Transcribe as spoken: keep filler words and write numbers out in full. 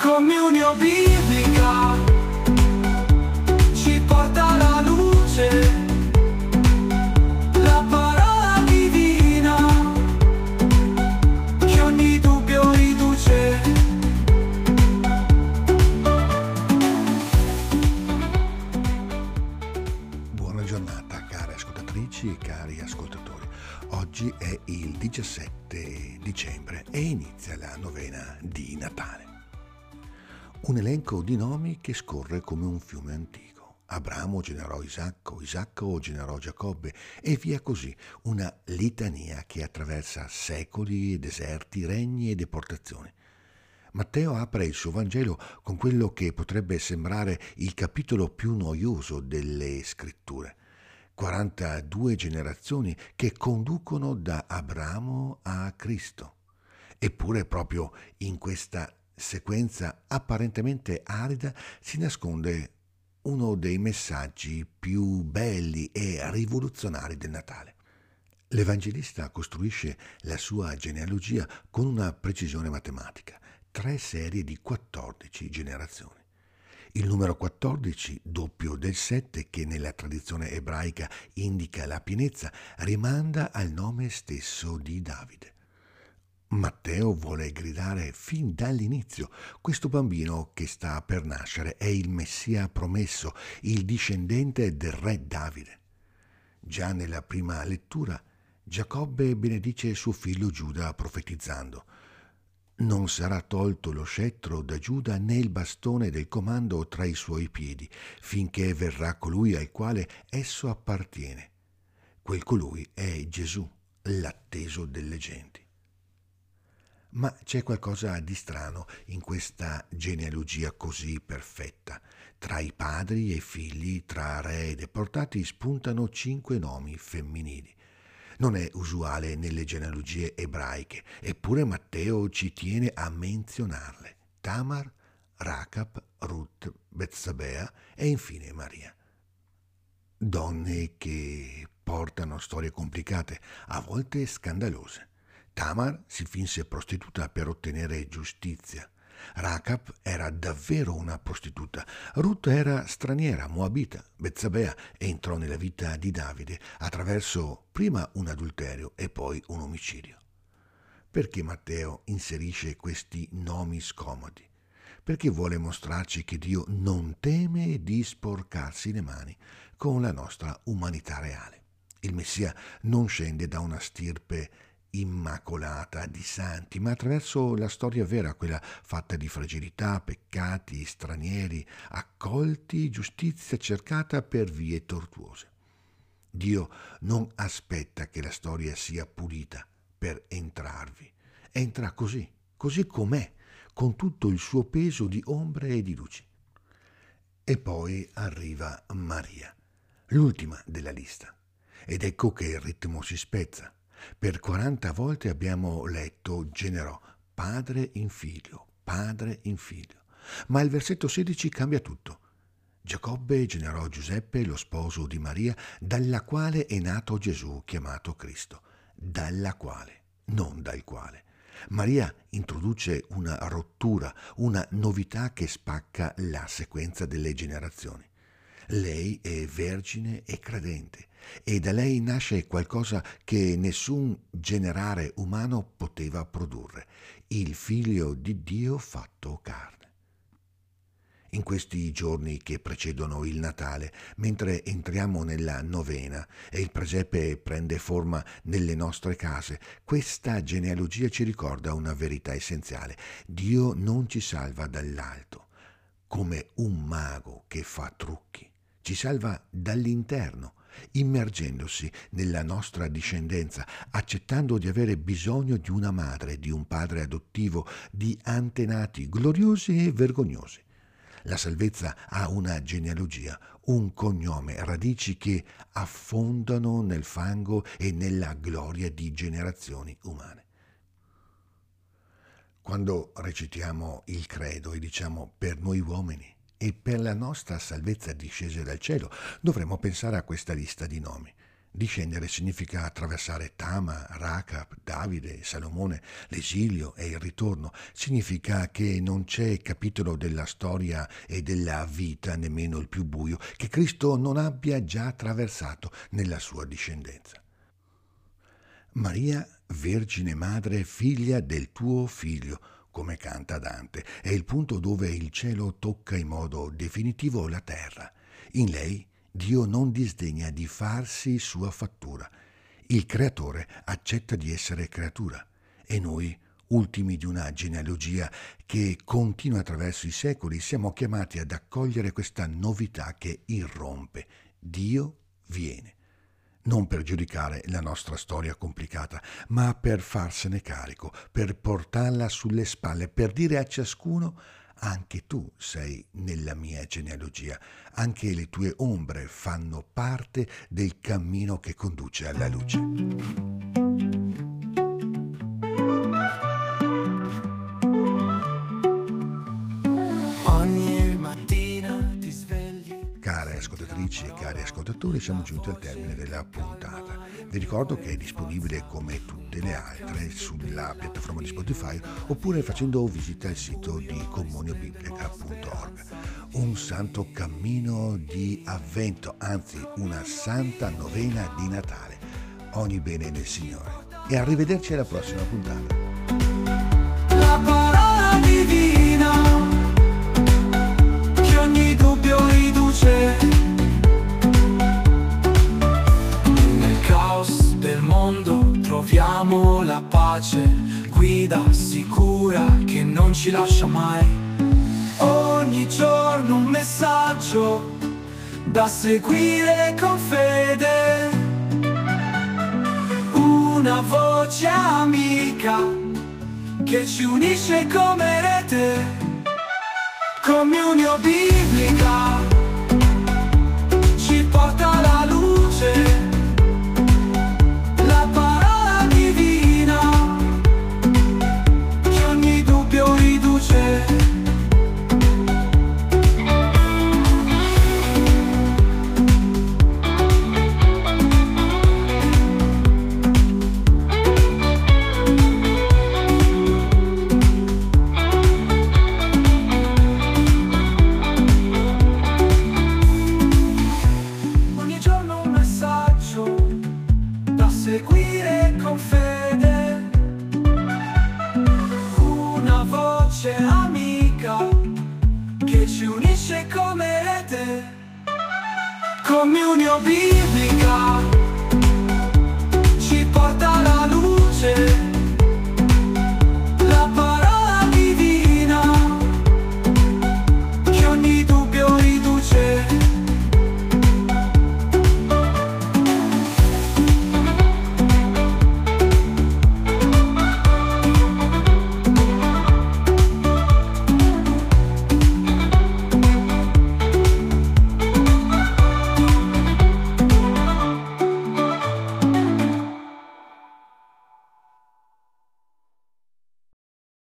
Comunione biblica ci porta alla luce, la parola divina che ogni dubbio riduce. Buona giornata care ascoltatrici e cari ascoltatori. Oggi è il diciassette dicembre e inizia la novena di Natale. Un elenco di nomi che scorre come un fiume antico. Abramo generò Isacco, Isacco generò Giacobbe e via così, una litania che attraversa secoli, deserti, regni e deportazioni. Matteo apre il suo Vangelo con quello che potrebbe sembrare il capitolo più noioso delle Scritture. quarantadue generazioni che conducono da Abramo a Cristo. Eppure proprio in questa sequenza apparentemente arida si nasconde uno dei messaggi più belli e rivoluzionari del Natale. L'Evangelista costruisce la sua genealogia con una precisione matematica, tre serie di quattordici generazioni. Il numero quattordici, doppio del sette, che nella tradizione ebraica indica la pienezza, rimanda al nome stesso di Davide. Matteo vuole gridare fin dall'inizio: questo bambino che sta per nascere è il Messia promesso, il discendente del re Davide. Già nella prima lettura Giacobbe benedice suo figlio Giuda profetizzando: non sarà tolto lo scettro da Giuda né il bastone del comando tra i suoi piedi, finché verrà colui al quale esso appartiene. Quel colui è Gesù, l'atteso delle genti. Ma c'è qualcosa di strano in questa genealogia così perfetta. Tra i padri e figli, tra re e deportati spuntano cinque nomi femminili. Non è usuale nelle genealogie ebraiche, eppure Matteo ci tiene a menzionarle: Tamar, Racab, Ruth, Betsabea e infine Maria. Donne che portano storie complicate, a volte scandalose. Tamar si finse prostituta per ottenere giustizia. Racab era davvero una prostituta. Ruth era straniera, moabita. Betsabea entrò nella vita di Davide attraverso prima un adulterio e poi un omicidio. Perché Matteo inserisce questi nomi scomodi? Perché vuole mostrarci che Dio non teme di sporcarsi le mani con la nostra umanità reale. Il Messia non scende da una stirpe immacolata di santi, ma attraverso la storia vera, quella fatta di fragilità, peccati, stranieri, accolti, giustizia cercata per vie tortuose. Dio non aspetta che la storia sia pulita per entrarvi. Entra così, così com'è, con tutto il suo peso di ombre e di luci. E poi arriva Maria, l'ultima della lista. Ed ecco che il ritmo si spezza. Per quaranta volte abbiamo letto generò, padre in figlio, padre in figlio. Ma il versetto sedici cambia tutto. Giacobbe generò Giuseppe, lo sposo di Maria, dalla quale è nato Gesù, chiamato Cristo. Dalla quale, non dal quale. Maria introduce una rottura, una novità che spacca la sequenza delle generazioni. Lei è vergine e credente, e da lei nasce qualcosa che nessun generare umano poteva produrre: il Figlio di Dio fatto carne. In questi giorni che precedono il Natale, mentre entriamo nella novena e il presepe prende forma nelle nostre case, questa genealogia ci ricorda una verità essenziale: Dio non ci salva dall'alto, come un mago che fa trucchi. Ci salva dall'interno, immergendosi nella nostra discendenza, accettando di avere bisogno di una madre, di un padre adottivo, di antenati gloriosi e vergognosi. La salvezza ha una genealogia, un cognome, radici che affondano nel fango e nella gloria di generazioni umane. Quando recitiamo il credo e diciamo per noi uomini e per la nostra salvezza discese dal cielo, dovremmo pensare a questa lista di nomi. Discendere significa attraversare Tama, Racab, Davide, Salomone, l'esilio e il ritorno. Significa che non c'è capitolo della storia e della vita, nemmeno il più buio, che Cristo non abbia già attraversato nella sua discendenza. Maria, Vergine Madre, figlia del tuo Figlio, come canta Dante, è il punto dove il cielo tocca in modo definitivo la terra. In lei Dio non disdegna di farsi sua fattura. Il Creatore accetta di essere creatura e noi, ultimi di una genealogia che continua attraverso i secoli, siamo chiamati ad accogliere questa novità che irrompe. Dio viene. Non per giudicare la nostra storia complicata, ma per farsene carico, per portarla sulle spalle, per dire a ciascuno: anche tu sei nella mia genealogia, anche le tue ombre fanno parte del cammino che conduce alla luce. Ogni mattina ti svegli. Care ascoltatrici e cari ascoltatori, siamo giunti al termine della puntata. Vi ricordo che è disponibile come tutte le altre sulla piattaforma di Spotify oppure facendo visita al sito di comuniobiblica punto org. Un santo cammino di avvento, anzi una santa novena di Natale. Ogni bene nel Signore. E arrivederci alla prossima puntata. La parola divina che ogni dubbio riduce. Nel caos del mondo troviamo la pace, guida sicura che non ci lascia mai. Ogni giorno un messaggio da seguire con fede, una voce amica che ci unisce come rete. Comunio biblica ci porta alla luce. La parola divina che ogni dubbio riduce. Seguire con fede, una voce amica che ci unisce come rete. Comunio biblica ci porta alla luce.